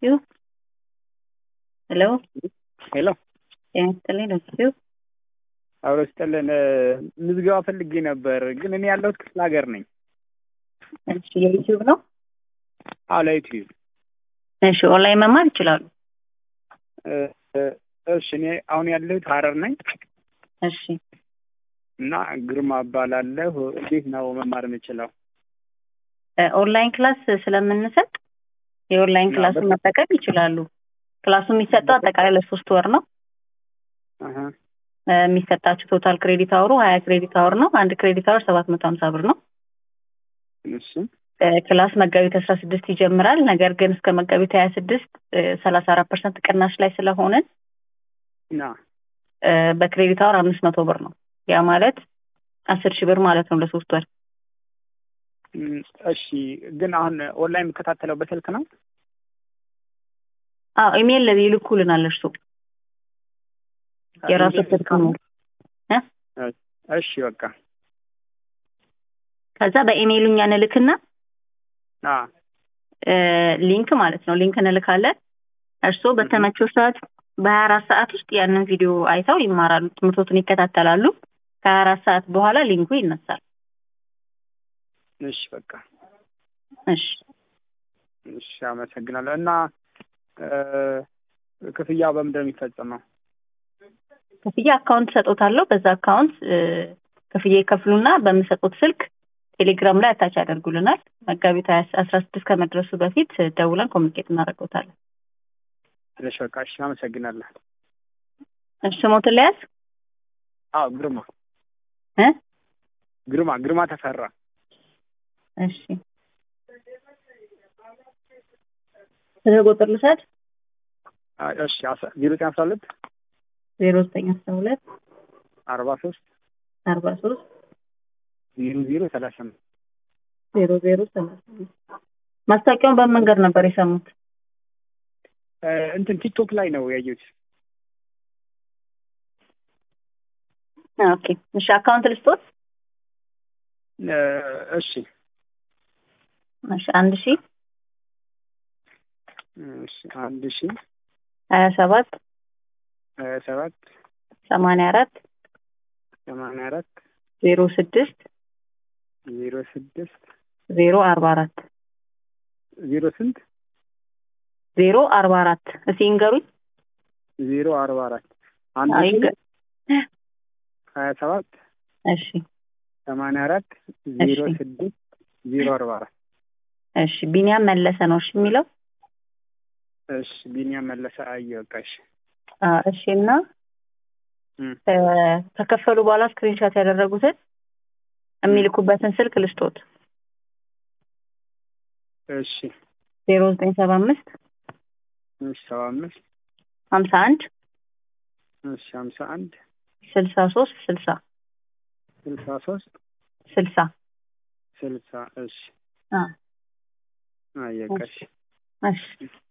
you? Hello? ሄሎ ጤና ይስጥልኝ ዶክተር። አብሮ ስጥልን። ምዝገባ ፈልጌ ነበር፣ ግን እኔ ያለሁት ክፍለ ሀገር ነኝ። እሺ፣ የዩቲዩብ ነው? አዎ፣ ለዩቲዩብ። እሺ፣ ኦንላይን መማር ይችላሉ። እሺ፣ እኔ አሁን ያለሁት ሀረር ነኝ እሺ፣ እና ግርማ እባላለሁ። እንዴት ነው መማር የምችለው? ኦንላይን ክላስ ስለምንሰጥ የኦንላይን ክላሱን መጠቀም ይችላሉ። ክላሱ የሚሰጠው አጠቃላይ ለ3 ወር ነው። የሚሰጣችሁ ቶታል ክሬዲት አወሩ 20 ክሬዲት አወር ነው። አንድ ክሬዲት አወር 750 ብር ነው። እሺ፣ ክላስ መጋቢት 16 ይጀምራል። ነገር ግን እስከ መጋቢት 26 34% ቅናሽ ላይ ስለሆነ በክሬዲት አወር 500 ብር ነው። ያ ማለት 10,000 ብር ማለት ነው ለ3 ወር። እሺ፣ ግን አሁን ኦንላይን የምከታተለው በስልክ ነው? አዎ፣ ኢሜል ይልኩልናል። እርሱ የራሱ ስልክ ነው። እሺ፣ በቃ ከዛ በኢሜይሉ እኛ እንልክና ሊንክ ማለት ነው። ሊንክ እንልካለን። እርሱ በተመቸው ሰዓት በ24 ሰዓት ውስጥ ያንን ቪዲዮ አይተው ይማራሉ፣ ትምህርቶችን ይከታተላሉ። ከ24 ሰዓት በኋላ ሊንኩ ይነሳል። እሺ፣ በቃ እሺ፣ እሺ፣ አመሰግናለሁ። እና ክፍያው በምንድን ነው የሚፈጸመው? ክፍያ አካውንት ሰጦታለሁ። በዛ አካውንት ክፍያ ይከፍሉና በሚሰጡት ስልክ ቴሌግራም ላይ አታች ያደርጉልናል። መጋቢት 16 ከመድረሱ በፊት ደውለን ኮሚኒኬት እናደርገውታለን። እሺ፣ በቃ እሺ፣ አመሰግናለሁ። እሺ፣ ስሞትን ለያዝ? አዎ፣ ግርማ ግርማ ተፈራ። እሺ፣ ስልክ ቁጥር ልውሰድ? እሺ፣ 0912 0912 43 43 0035 0035 ማስታወቂያውን በምን መንገድ ነበር የሰሙት? እንትን ቲክቶክ ላይ ነው ያየሁት። ኦኬ፣ እሺ፣ አካውንት ልስጦት? እሺ፣ እሺ፣ 1000 እሺ፣ 1000 27 27 84 84 06 06 044 0 ስንት? 044 እስኪ እንገሩኝ። 044 1000 27 እሺ 84 06 044 እሺ፣ ቢኒያም መለሰ ነው እሺ የሚለው? እሺ፣ ቢኒያም መለሰ። አየሁ። በቃ እሺ። እሺ፣ እና ከከፈሉ በኋላ ስክሪንሾት ያደረጉትን የሚልኩበትን ስልክ ልስጦት? እሺ፣ 0975 75 51 እሺ፣ 51 63 60 63 60 60 እሺ። አየሁ። በቃ እሺ። እሺ